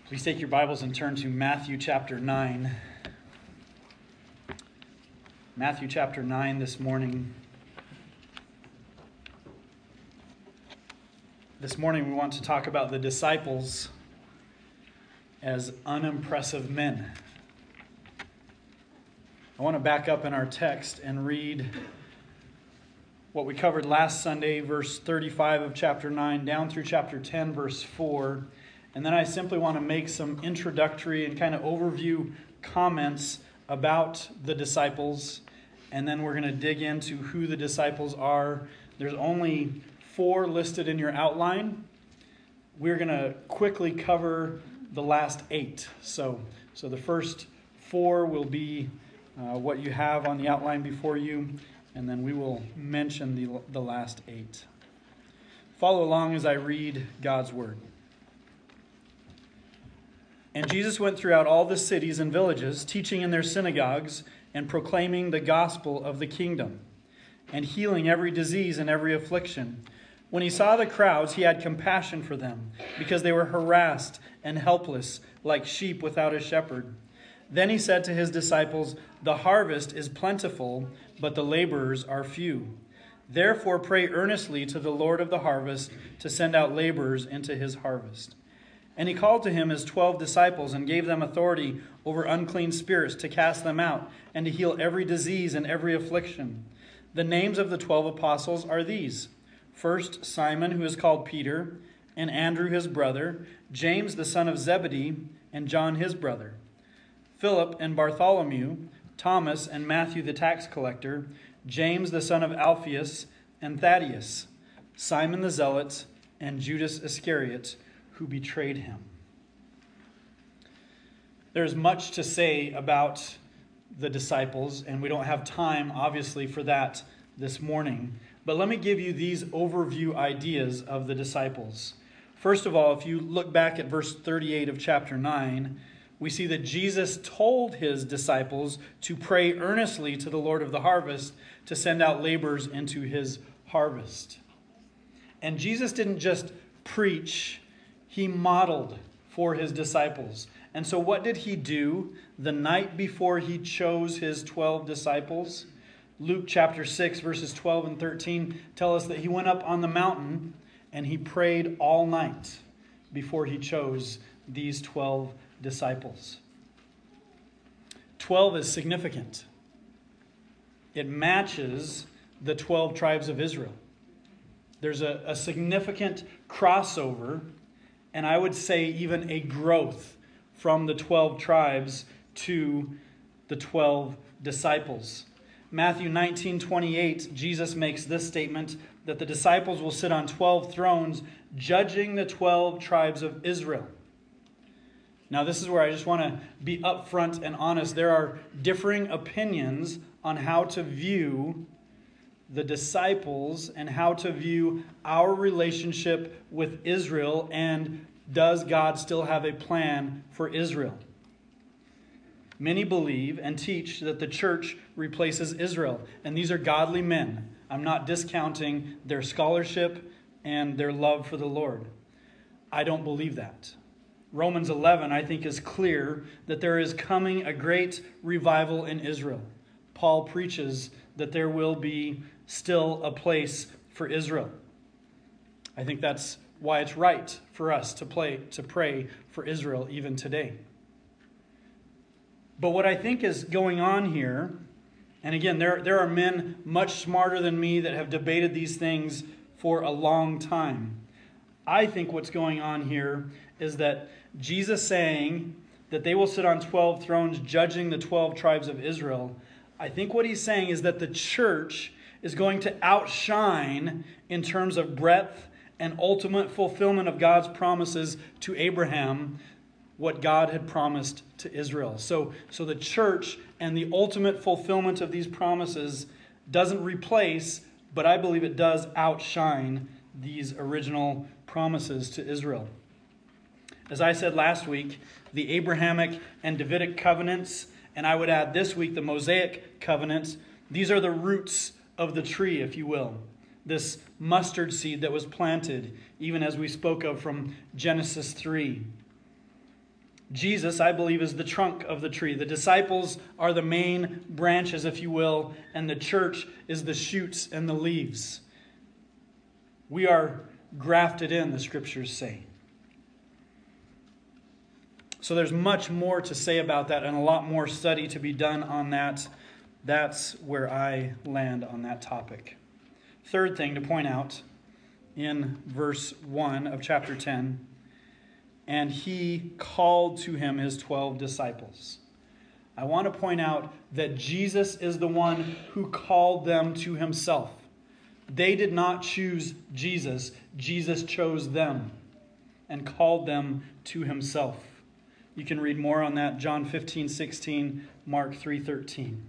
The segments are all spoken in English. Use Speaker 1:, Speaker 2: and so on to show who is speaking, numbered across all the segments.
Speaker 1: Please take your Bibles and turn to Matthew chapter 9. Matthew chapter 9 this morning. This morning we want to talk about the disciples as unimpressive men. I want to back up in our text and read what we covered last Sunday, verse 35 of chapter 9, down through chapter 10, verse 4. And then I simply want to make some introductory and kind of overview comments about the disciples. And then we're going to dig into who the disciples are. There's only 4 listed in your outline. We're going to quickly cover the last 8. So the first 4 will be what you have on the outline before you. And then we will mention the last 8. Follow along as I read God's word. And Jesus went throughout all the cities and villages, teaching in their synagogues and proclaiming the gospel of the kingdom, and healing every disease and every affliction. When he saw the crowds, he had compassion for them, because they were harassed and helpless, like sheep without a shepherd. Then he said to his disciples, "The harvest is plentiful, but the laborers are few. Therefore pray earnestly to the Lord of the harvest to send out laborers into his harvest." And he called to him his 12 disciples and gave them authority over unclean spirits to cast them out and to heal every disease and every affliction. The names of the 12 apostles are these: first, Simon, who is called Peter, and Andrew his brother, James the son of Zebedee, and John his brother, Philip and Bartholomew, Thomas and Matthew the tax collector, James the son of Alphaeus and Thaddeus, Simon the zealot, and Judas Iscariot, who betrayed him. There's much to say about the disciples, and we don't have time, obviously, for that this morning. But let me give you these overview ideas of the disciples. First of all, if you look back at verse 38 of chapter 9, we see that Jesus told his disciples to pray earnestly to the Lord of the harvest to send out laborers into his harvest. And Jesus didn't just preach, he modeled for his disciples. And so what did he do the night before he chose his 12 disciples? Luke chapter 6 verses 12 and 13 tell us that he went up on the mountain and he prayed all night before he chose these 12 disciples. 12 is significant. It matches the 12 tribes of Israel. There's a significant crossover, and I would say even a growth from the 12 tribes to the 12 disciples. Matthew 19:28, Jesus makes this statement that the disciples will sit on 12 thrones, judging the 12 tribes of Israel. Now, this is where I just want to be upfront and honest. There are differing opinions on how to view the disciples and how to view our relationship with Israel, and does God still have a plan for Israel? Many believe and teach that the church replaces Israel, and these are godly men. I'm not discounting their scholarship and their love for the Lord. I don't believe that. Romans 11, I think, is clear that there is coming a great revival in Israel. Paul preaches that there will be still a place for Israel. I think that's why it's right for us to pray for Israel even today. But what I think is going on here, and again, there are men much smarter than me that have debated these things for a long time. I think what's going on here is that Jesus saying that they will sit on 12 thrones judging the 12 tribes of Israel, I think what he's saying is that the church is going to outshine in terms of breadth and ultimate fulfillment of God's promises to Abraham what God had promised to Israel. So the church and the ultimate fulfillment of these promises doesn't replace, but I believe it does outshine these original promises to Israel. As I said last week, the Abrahamic and Davidic covenants, and I would add this week the Mosaic covenants, these are the roots of the tree, if you will. This mustard seed that was planted, even as we spoke of from Genesis 3. Jesus, I believe, is the trunk of the tree. The disciples are the main branches, if you will, and the church is the shoots and the leaves. We are grafted in, the scriptures say. So there's much more to say about that and a lot more study to be done on that. That's where I land on that topic. Third thing to point out in verse 1 of chapter 10, and he called to him his 12 disciples. I want to point out that Jesus is the one who called them to himself. They did not choose Jesus. Jesus chose them and called them to himself. You can read more on that, John 15:16, Mark 3:13.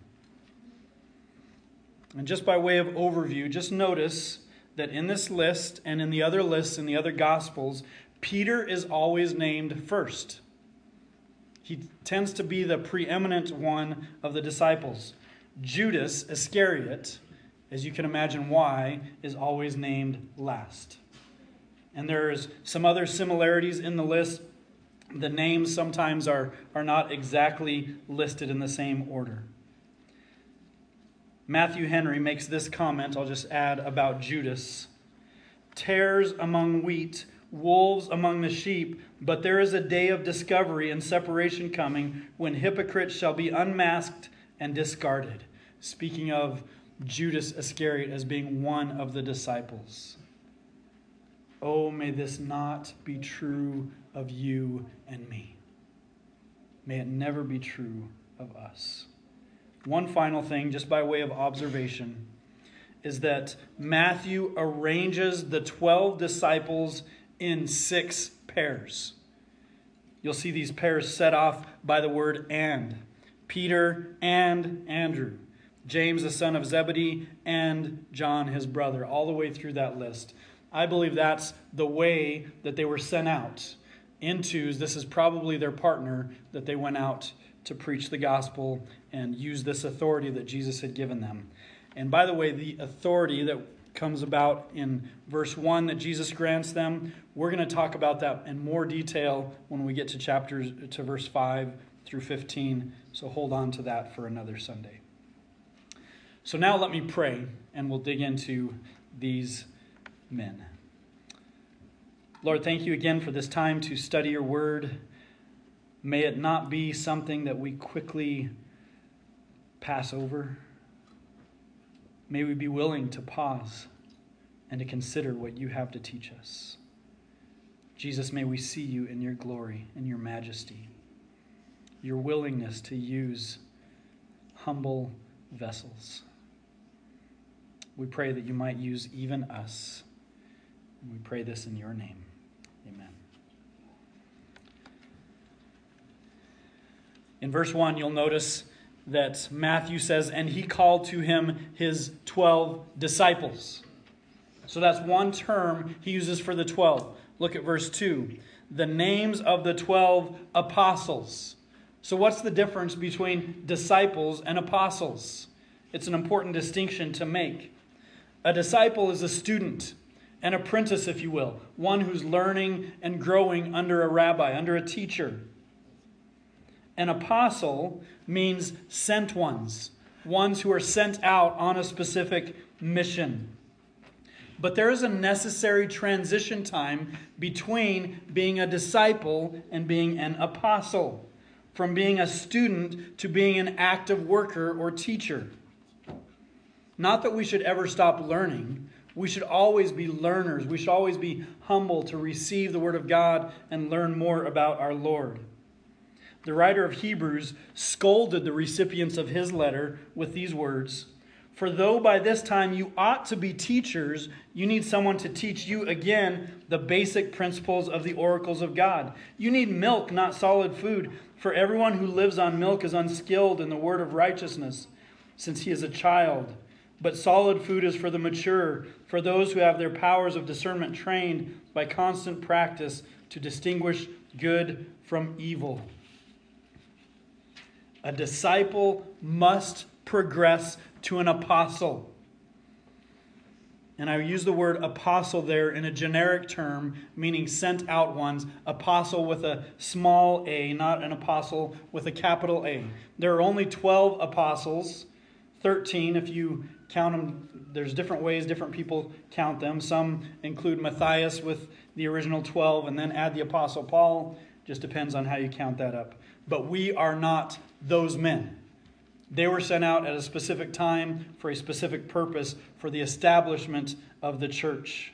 Speaker 1: And just by way of overview, just notice that in this list and in the other lists in the other Gospels, Peter is always named first. He tends to be the preeminent one of the disciples. Judas Iscariot, as you can imagine why, is always named last. And there's some other similarities in the list. The names sometimes are not exactly listed in the same order. Matthew Henry makes this comment, I'll just add, about Judas. Tares among wheat, wolves among the sheep, but there is a day of discovery and separation coming when hypocrites shall be unmasked and discarded. Speaking of Judas Iscariot as being one of the disciples. Oh, may this not be true of you and me. May it never be true of us. One final thing, just by way of observation, is that Matthew arranges the 12 disciples in 6 pairs. You'll see these pairs set off by the word and. Peter and Andrew. James, the son of Zebedee, and John, his brother, all the way through that list. I believe that's the way that they were sent out. In twos, this is probably their partner that they went out to preach the gospel and use this authority that Jesus had given them. And by the way, the authority that comes about in verse 1 that Jesus grants them, we're going to talk about that in more detail when we get to verse 5 through 15. So hold on to that for another Sunday. So now let me pray, and we'll dig into these men. Lord, thank you again for this time to study your word. May it not be something that we quickly pass over. May we be willing to pause and to consider what you have to teach us. Jesus, may we see you in your glory and your majesty, your willingness to use humble vessels. We pray that you might use even us. We pray this in your name. Amen. In verse 1, you'll notice that Matthew says, and he called to him his 12 disciples. So that's one term he uses for the 12. Look at verse 2. The names of the 12 apostles. So what's the difference between disciples and apostles? It's an important distinction to make. A disciple is a student, an apprentice, if you will, one who's learning and growing under a rabbi, under a teacher. An apostle means sent ones who are sent out on a specific mission. But there is a necessary transition time between being a disciple and being an apostle, from being a student to being an active worker or teacher. Not that we should ever stop learning. We should always be learners. We should always be humble to receive the Word of God and learn more about our Lord. The writer of Hebrews scolded the recipients of his letter with these words, "For though by this time you ought to be teachers, you need someone to teach you again the basic principles of the oracles of God. You need milk, not solid food, for everyone who lives on milk is unskilled in the word of righteousness, since he is a child. But solid food is for the mature, for those who have their powers of discernment trained by constant practice to distinguish good from evil." A disciple must progress to an apostle. And I use the word apostle there in a generic term, meaning sent out ones. Apostle with a small a, not an apostle with a capital A. There are only 12 apostles, 13 if you count them. There's different ways different people count them. Some include Matthias with the original 12 and then add the apostle Paul. Just depends on how you count that up. But we are not those men. They were sent out at a specific time for a specific purpose, for the establishment of the church.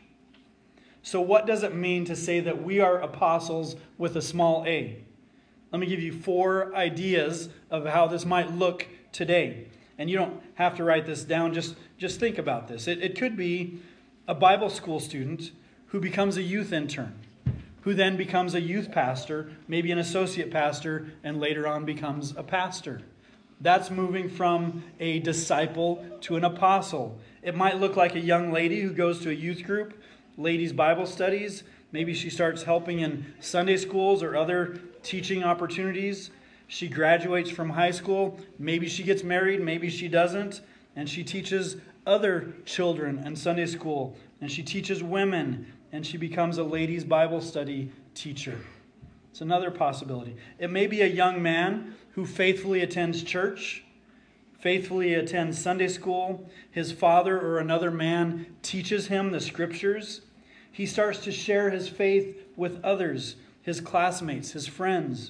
Speaker 1: So what does it mean to say that we are apostles with a small a? Let me give you 4 ideas of how this might look today. And you don't have to write this down, just think about this. It could be a Bible school student who becomes a youth intern, who then becomes a youth pastor, maybe an associate pastor, and later on becomes a pastor. That's moving from a disciple to an apostle. It might look like a young lady who goes to a youth group, ladies' Bible studies. Maybe she starts helping in Sunday schools or other teaching opportunities. She graduates from high school. Maybe she gets married, maybe she doesn't. And she teaches other children in Sunday school. And she teaches women. And she becomes a ladies' Bible study teacher. It's another possibility. It may be a young man who faithfully attends church, faithfully attends Sunday school. His father or another man teaches him the scriptures. He starts to share his faith with others, his classmates, his friends.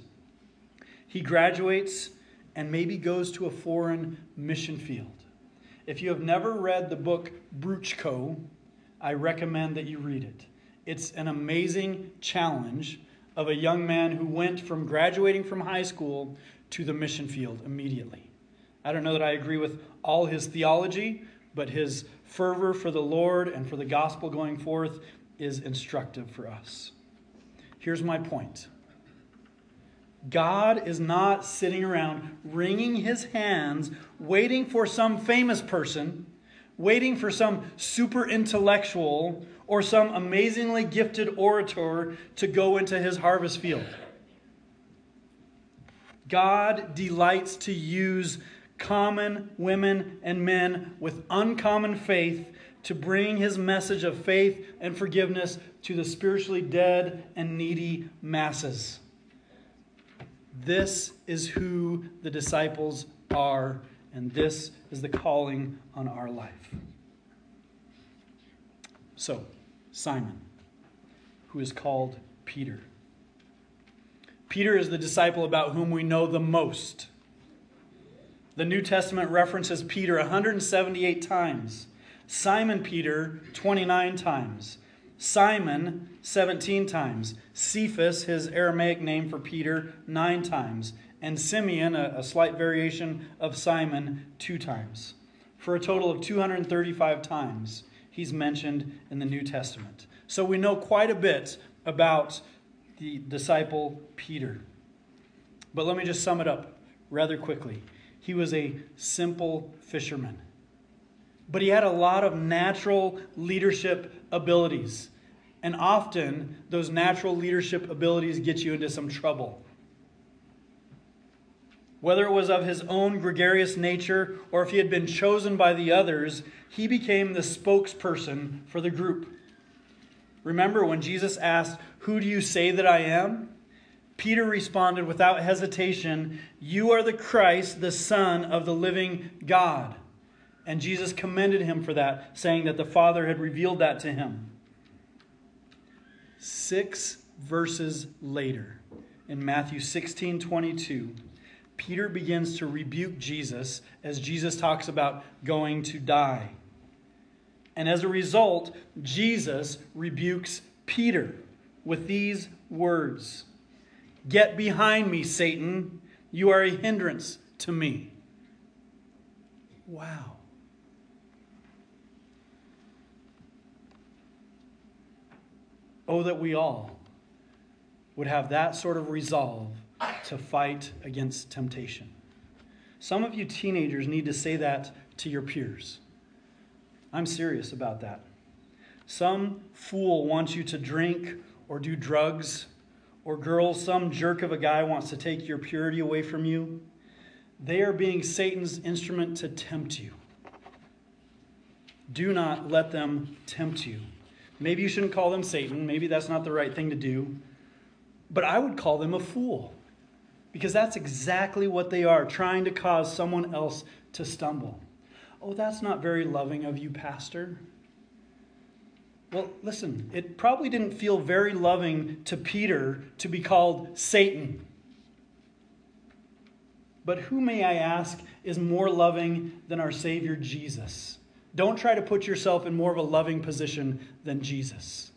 Speaker 1: He graduates and maybe goes to a foreign mission field. If you have never read the book Bruchko, I recommend that you read it. It's an amazing challenge of a young man who went from graduating from high school to the mission field immediately. I don't know that I agree with all his theology, but his fervor for the Lord and for the gospel going forth is instructive for us. Here's my point. God is not sitting around wringing his hands, waiting for some famous person, waiting for some super intellectual or some amazingly gifted orator to go into his harvest field. God delights to use common women and men with uncommon faith to bring his message of faith and forgiveness to the spiritually dead and needy masses. This is who the disciples are, and this is the calling on our life. So, Simon, who is called Peter. Peter is the disciple about whom we know the most. The New Testament references Peter 178 times. Simon Peter 29 times. Simon 17 times. Cephas, his Aramaic name for Peter, 9 times. And Simeon, a slight variation of Simon, 2 times. For a total of 235 times he's mentioned in the New Testament. So we know quite a bit about the disciple Peter. But let me just sum it up rather quickly. He was a simple fisherman. But he had a lot of natural leadership abilities. And often, those natural leadership abilities get you into some trouble. Whether it was of his own gregarious nature or if he had been chosen by the others, he became the spokesperson for the group. Remember when Jesus asked, "Who do you say that I am?" Peter responded without hesitation, "You are the Christ, the Son of the living God." And Jesus commended him for that, saying that the Father had revealed that to him. 6 verses later, in Matthew 16:22, Peter begins to rebuke Jesus as Jesus talks about going to die. And as a result, Jesus rebukes Peter with these words, "Get behind me, Satan. You are a hindrance to me." Wow. Oh, that we all would have that sort of resolve to fight against temptation. Some of you teenagers need to say that to your peers. I'm serious about that. Some fool wants you to drink or do drugs, or girls, some jerk of a guy wants to take your purity away from you. They are being Satan's instrument to tempt you. Do not let them tempt you. Maybe you shouldn't call them Satan. Maybe that's not the right thing to do. But I would call them a fool. Because that's exactly what they are, trying to cause someone else to stumble. Oh, that's not very loving of you, Pastor. Well, listen, it probably didn't feel very loving to Peter to be called Satan. But who, may I ask, is more loving than our Savior Jesus? Don't try to put yourself in more of a loving position than Jesus.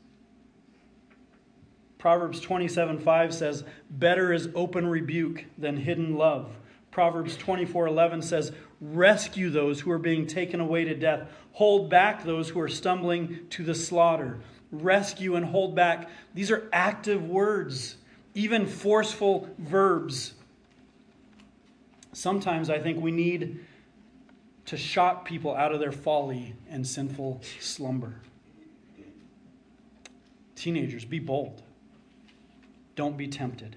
Speaker 1: Proverbs 27:5 says, better is open rebuke than hidden love. Proverbs 24:11 says, rescue those who are being taken away to death. Hold back those who are stumbling to the slaughter. Rescue and hold back. These are active words, even forceful verbs. Sometimes I think we need to shock people out of their folly and sinful slumber. Teenagers, be bold. Don't be tempted.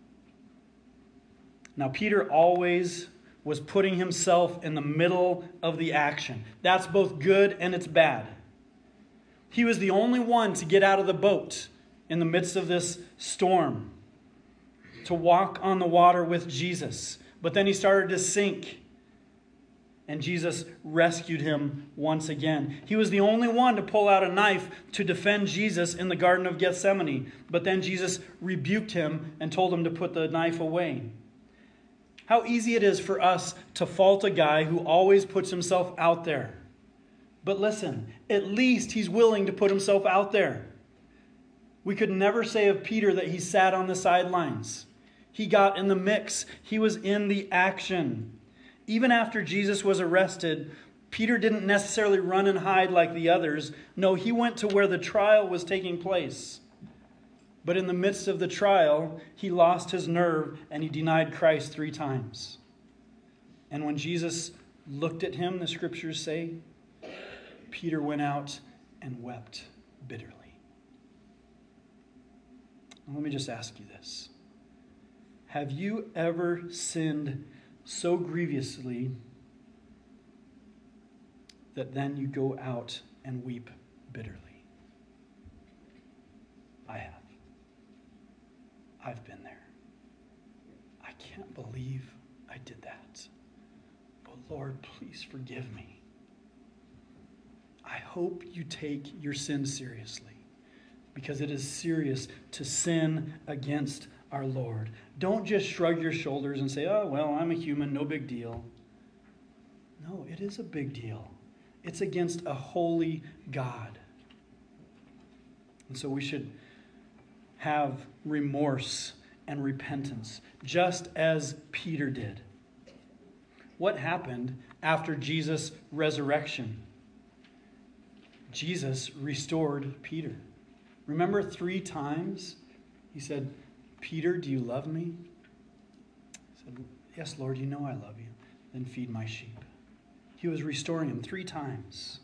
Speaker 1: Now, Peter always was putting himself in the middle of the action. That's both good and it's bad. He was the only one to get out of the boat in the midst of this storm, to walk on the water with Jesus. But then he started to sink, and Jesus rescued him once again. He was the only one to pull out a knife to defend Jesus in the Garden of Gethsemane. But then Jesus rebuked him and told him to put the knife away. How easy it is for us to fault a guy who always puts himself out there. But listen, at least he's willing to put himself out there. We could never say of Peter that he sat on the sidelines. He got in the mix. He was in the action. Even after Jesus was arrested, Peter didn't necessarily run and hide like the others. No, he went to where the trial was taking place. But in the midst of the trial, he lost his nerve and he denied Christ 3 times. And when Jesus looked at him, the scriptures say, Peter went out and wept bitterly. Now, let me just ask you this. Have you ever sinned so grievously that then you go out and weep bitterly? I have. I've been there. I can't believe I did that. But Lord, please forgive me. I hope you take your sin seriously, because it is serious to sin against our Lord. Don't just shrug your shoulders and say, oh, well, I'm a human, no big deal. No, it is a big deal. It's against a holy God. And so we should have remorse and repentance, just as Peter did. What happened after Jesus' resurrection? Jesus restored Peter. Remember 3 times he said, Peter, do you love me? He said, yes, Lord, you know I love you. Then feed my sheep. He was restoring him 3 times.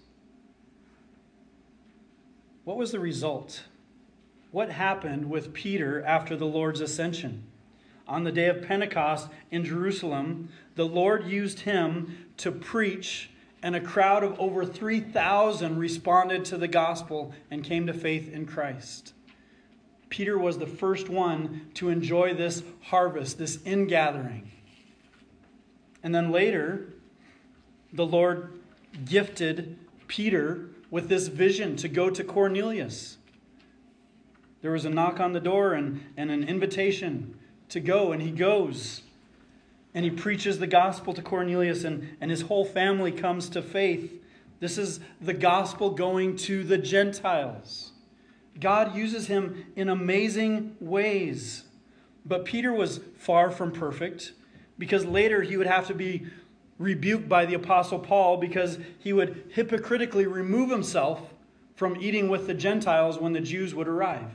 Speaker 1: What was the result? What happened with Peter after the Lord's ascension? On the day of Pentecost in Jerusalem, the Lord used him to preach, and a crowd of over 3,000 responded to the gospel and came to faith in Christ. Peter was the first one to enjoy this harvest, this ingathering. And then later, the Lord gifted Peter with this vision to go to Cornelius. There was a knock on the door and an invitation to go, and he goes. And he preaches the gospel to Cornelius, and his whole family comes to faith. This is the gospel going to the Gentiles. God uses him in amazing ways. But Peter was far from perfect, because later he would have to be rebuked by the Apostle Paul because he would hypocritically remove himself from eating with the Gentiles when the Jews would arrive.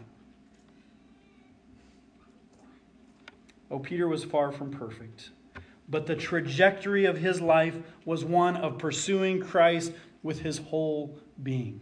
Speaker 1: Oh, Peter was far from perfect. But the trajectory of his life was one of pursuing Christ with his whole being.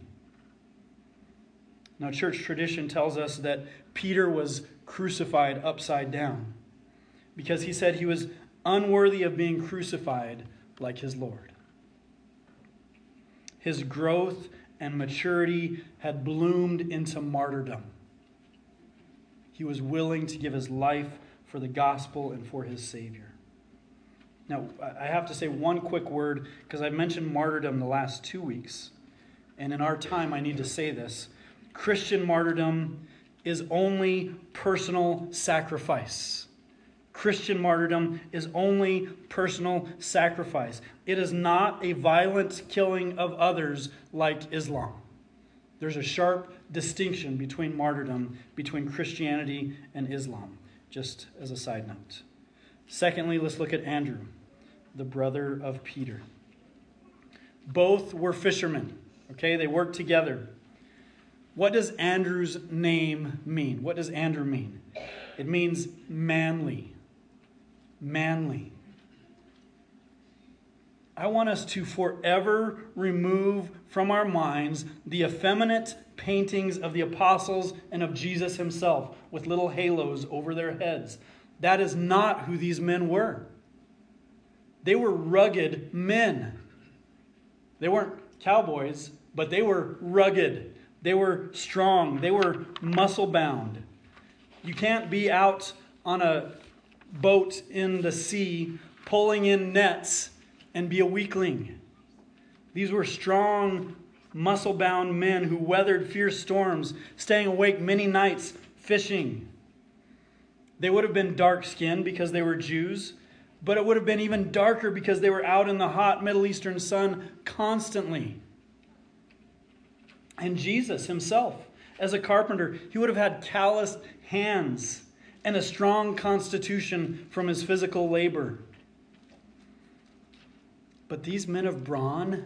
Speaker 1: Now, church tradition tells us that Peter was crucified upside down because he said he was unworthy of being crucified like his Lord. his growth and maturity had bloomed into martyrdom. He was willing to give his life for the gospel and for his Savior. Now, I have to say one quick word, because I've mentioned martyrdom the last 2 weeks. And in our time, I need to say this. Christian martyrdom is only personal sacrifice. Christian martyrdom is only personal sacrifice. It is not a violent killing of others like Islam. There's a sharp distinction between martyrdom, between Christianity and Islam, just as a side note. Secondly, let's look at Andrew, the brother of Peter. Both were fishermen, okay? They worked together. What does Andrew's name mean? What does Andrew mean? It means manly. Manly. I want us to forever remove from our minds the effeminate paintings of the apostles and of Jesus himself with little halos over their heads. That is not who these men were. They were rugged men. They weren't cowboys, but they were rugged. They were strong. They were muscle-bound. You can't be out on a boat in the sea pulling in nets and be a weakling. These were strong, muscle-bound men who weathered fierce storms, staying awake many nights fishing. They would have been dark-skinned because they were Jews, but it would have been even darker because they were out in the hot Middle Eastern sun constantly. And Jesus himself, as a carpenter, he would have had calloused hands and a strong constitution from his physical labor. But these men of brawn,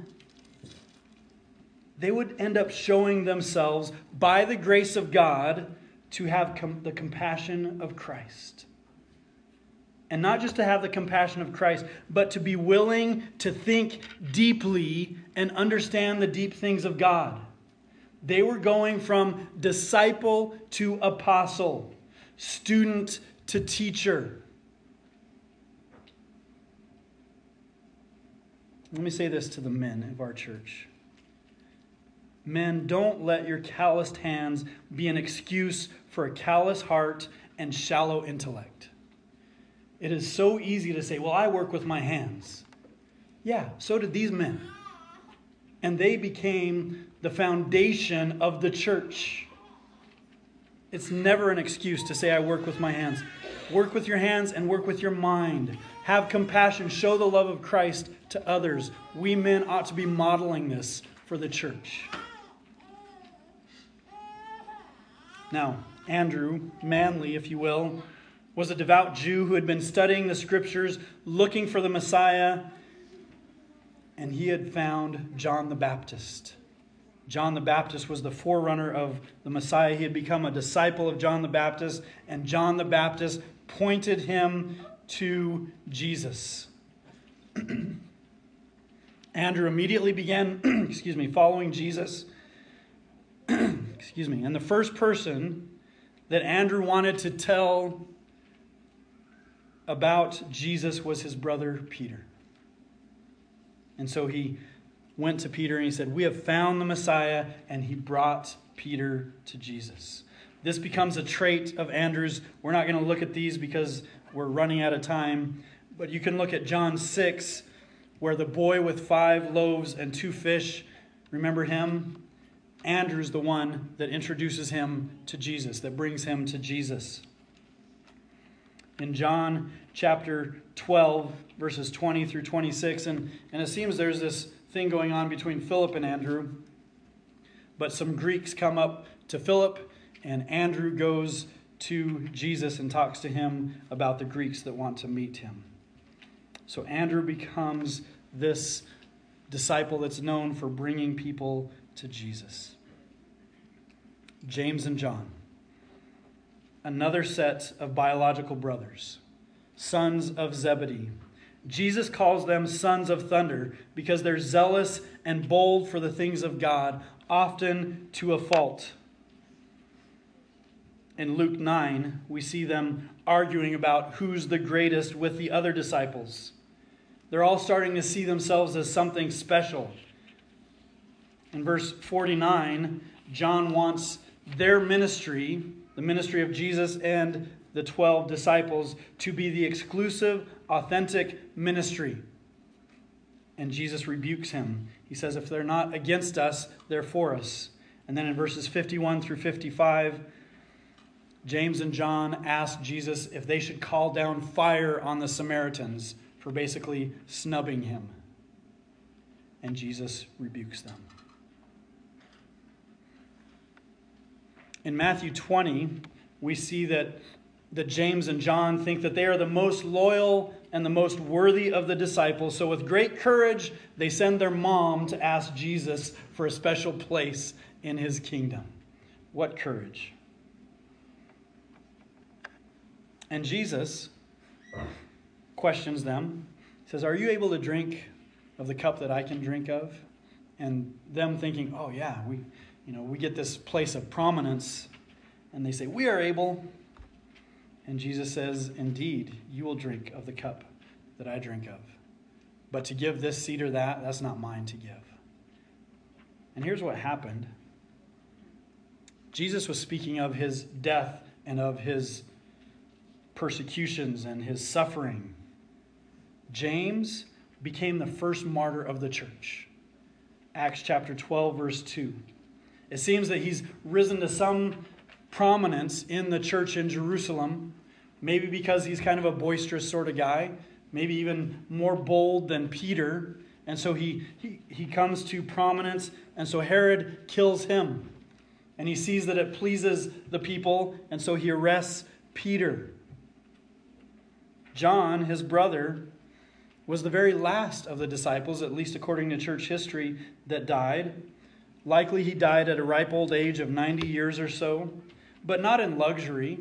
Speaker 1: they would end up showing themselves, by the grace of God, to have the compassion of Christ. And not just to have the compassion of Christ, but to be willing to think deeply and understand the deep things of God. They were going from disciple to apostle, student to teacher. Let me say this to the men of our church. Men, don't let your calloused hands be an excuse for a callous heart and shallow intellect. It is so easy to say, well, I work with my hands. Yeah, so did these men. And they became the foundation of the church. It's never an excuse to say, I work with my hands. Work with your hands and work with your mind. Have compassion. Show the love of Christ to others. We men ought to be modeling this for the church. Now, Andrew, manly, if you will, was a devout Jew who had been studying the scriptures, looking for the Messiah, and he had found John the Baptist. John the Baptist was the forerunner of the Messiah. He had become a disciple of John the Baptist, and John the Baptist pointed him to Jesus. Andrew immediately began, following Jesus. And the first person that Andrew wanted to tell about Jesus was his brother Peter. And so he went to Peter and he said, we have found the Messiah, and he brought Peter to Jesus. This becomes a trait of Andrew's. We're not going to look at these because we're running out of time, but you can look at John 6, where the boy with 5 loaves and 2 fish, remember him? Andrew's the one that introduces him to Jesus, that brings him to Jesus. In John chapter 12, verses 20 through 26, and it seems there's this thing going on between Philip and Andrew, but some Greeks come up to Philip, and Andrew goes to Jesus and talks to him about the Greeks that want to meet him. So Andrew becomes this disciple that's known for bringing people to Jesus. James and John, another set of biological brothers, sons of Zebedee. Jesus calls them sons of thunder because they're zealous and bold for the things of God, often to a fault. In Luke 9, we see them arguing about who's the greatest with the other disciples. They're all starting to see themselves as something special. In verse 49, John wants their ministry, the ministry of Jesus and the 12 disciples, to be the exclusive, authentic ministry. And Jesus rebukes him. He says, if they're not against us, they're for us. And then in verses 51 through 55, James and John ask Jesus if they should call down fire on the Samaritans for basically snubbing him. And Jesus rebukes them. In Matthew 20, we see that James and John think that they are the most loyal and the most worthy of the disciples. So with great courage, they send their mom to ask Jesus for a special place in his kingdom. What courage. And Jesus questions them. He says, are you able to drink of the cup that I can drink of? And them thinking, oh yeah, we get this place of prominence. And they say, we are able. And Jesus says, indeed, you will drink of the cup that I drink of. But to give this seed or that, that's not mine to give. And here's what happened. Jesus was speaking of his death and of his persecutions and his suffering. James became the first martyr of the church. Acts chapter 12, verse 2. It seems that he's risen to some prominence in the church in Jerusalem, maybe because he's kind of a boisterous sort of guy, maybe even more bold than Peter. And so he comes to prominence, and so Herod kills him. And he sees that it pleases the people, and so he arrests Peter. John, his brother, was the very last of the disciples, at least according to church history, that died. Likely he died at a ripe old age of 90 years or so, but not in luxury,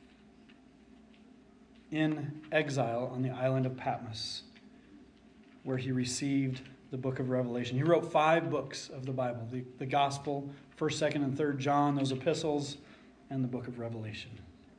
Speaker 1: in exile on the island of Patmos, where he received the book of Revelation. He wrote 5 books of the Bible, the Gospel, 1st, 2nd, and 3rd John, those epistles, and the book of Revelation.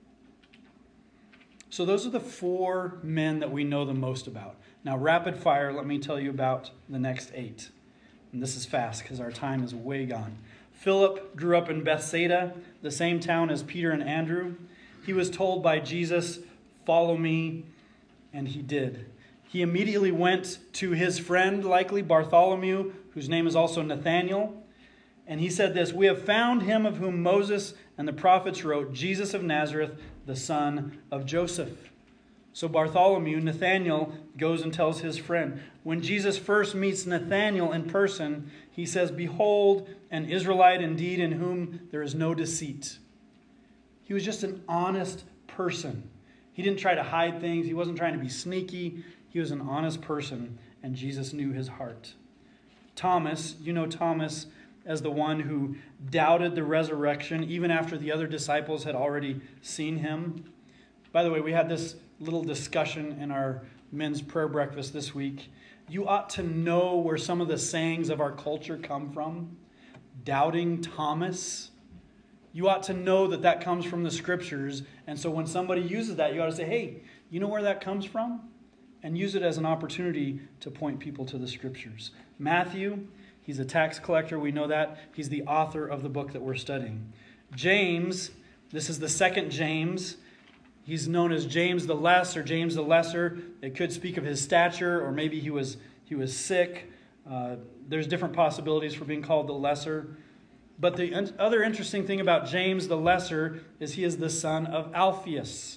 Speaker 1: So those are the 4 men that we know the most about. Now, rapid fire, let me tell you about the next 8. And this is fast because our time is way gone. Philip grew up in Bethsaida, the same town as Peter and Andrew. He was told by Jesus, follow me, and he did. He immediately went to his friend, likely Bartholomew, whose name is also Nathanael. And he said this, we have found him of whom Moses and the prophets wrote, Jesus of Nazareth, the son of Joseph. So Bartholomew, Nathanael, goes and tells his friend. When Jesus first meets Nathanael in person, he says, behold, an Israelite indeed in whom there is no deceit. He was just an honest person. He didn't try to hide things. He wasn't trying to be sneaky. He was an honest person, and Jesus knew his heart. Thomas, you know Thomas as the one who doubted the resurrection even after the other disciples had already seen him. By the way, we had this little discussion in our men's prayer breakfast this week. You ought to know where some of the sayings of our culture come from. Doubting Thomas. You ought to know that that comes from the scriptures. And so when somebody uses that, you ought to say, hey, you know where that comes from? And use it as an opportunity to point people to the scriptures. Matthew, he's a tax collector. We know that. He's the author of the book that we're studying. James, this is the second James. He's known as James the Less or James the Lesser. It could speak of his stature, or maybe he was sick. There's different possibilities for being called the Lesser. But the other interesting thing about James the Lesser is he is the son of Alphaeus.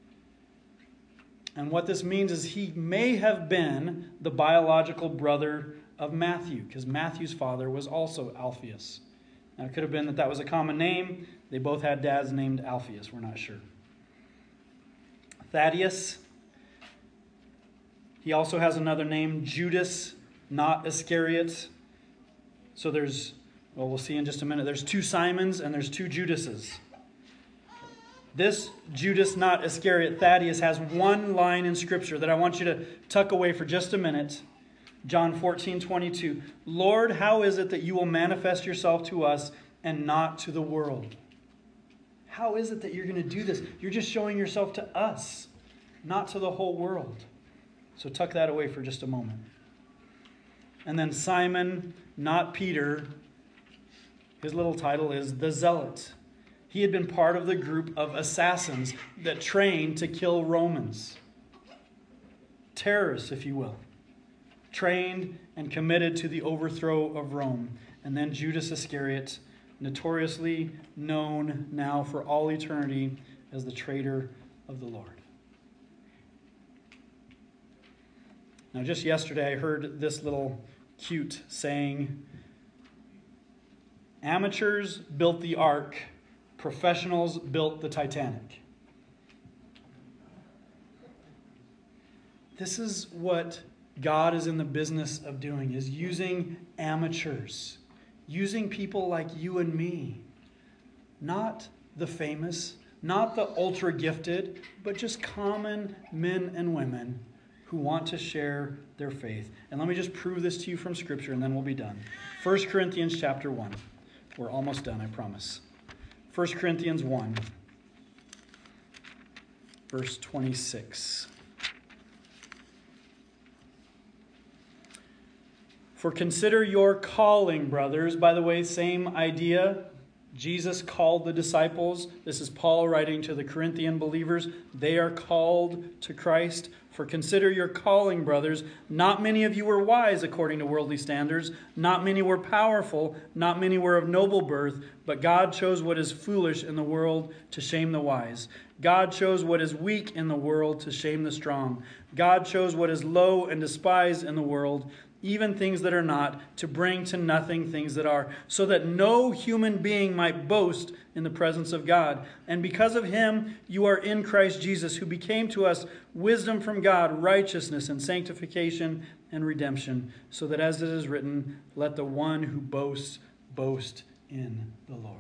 Speaker 1: And what this means is he may have been the biological brother of Matthew, because Matthew's father was also Alphaeus. Now, it could have been that was a common name. They both had dads named Alphaeus. We're not sure. Thaddeus. He also has another name, Judas, not Iscariot. So we'll see in just a minute. There's 2 Simons and there's 2 Judases. This Judas, not Iscariot, Thaddeus, has one line in Scripture that I want you to tuck away for just a minute. John 14:22. Lord, how is it that you will manifest yourself to us and not to the world? How is it that you're going to do this? You're just showing yourself to us, not to the whole world. So tuck that away for just a moment. And then Simon, not Peter, His little title is The Zealot. He had been part of the group of assassins that trained to kill Romans. Terrorists, if you will. Trained and committed to the overthrow of Rome. And then Judas Iscariot, notoriously known now for all eternity as the traitor of the Lord. Now, just yesterday I heard this little cute saying, amateurs built the ark, professionals built the Titanic. This is what God is in the business of doing, is using amateurs, using people like you and me, not the famous, not the ultra gifted, but just common men and women who want to share their faith. And let me just prove this to you from Scripture, and then we'll be done. 1 Corinthians chapter 1. We're almost done, I promise. 1 Corinthians 1, verse 26. For consider your calling, brothers. By the way, same idea. Jesus called the disciples. This is Paul writing to the Corinthian believers. They are called to Christ. For consider your calling, brothers. Not many of you were wise according to worldly standards. Not many were powerful. Not many were of noble birth. But God chose what is foolish in the world to shame the wise. God chose what is weak in the world to shame the strong. God chose what is low and despised in the world, even things that are not, to bring to nothing things that are, so that no human being might boast in the presence of God. And because of him, you are in Christ Jesus, who became to us wisdom from God, righteousness and sanctification and redemption, so that as it is written, let the one who boasts boast in the Lord.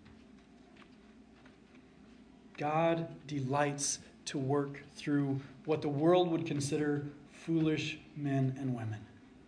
Speaker 1: God delights to work through what the world would consider foolish men and women.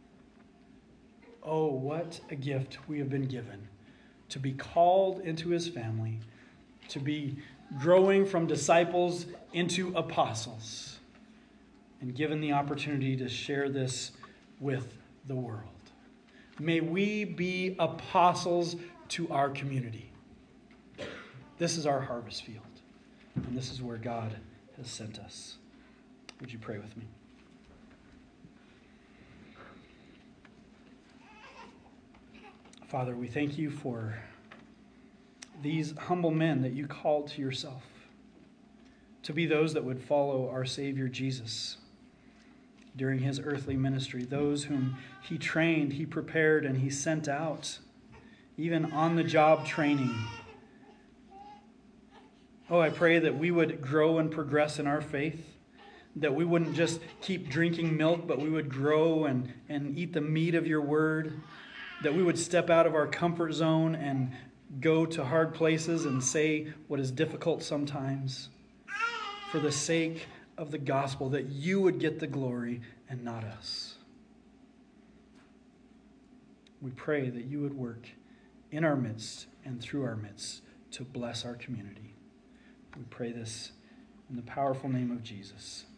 Speaker 1: Oh, what a gift we have been given to be called into his family, to be growing from disciples into apostles, and given the opportunity to share this with the world. May we be apostles to our community. This is our harvest field, and this is where God has sent us. Would you pray with me? Father, we thank you for these humble men that you called to yourself, to be those that would follow our Savior Jesus during his earthly ministry, those whom he trained, he prepared, and he sent out, even on-the-job training. Oh, I pray that we would grow and progress in our faith, that we wouldn't just keep drinking milk, but we would grow and eat the meat of your word, that we would step out of our comfort zone and go to hard places and say what is difficult sometimes for the sake of the gospel, that you would get the glory and not us. We pray that you would work in our midst and through our midst to bless our community. We pray this in the powerful name of Jesus.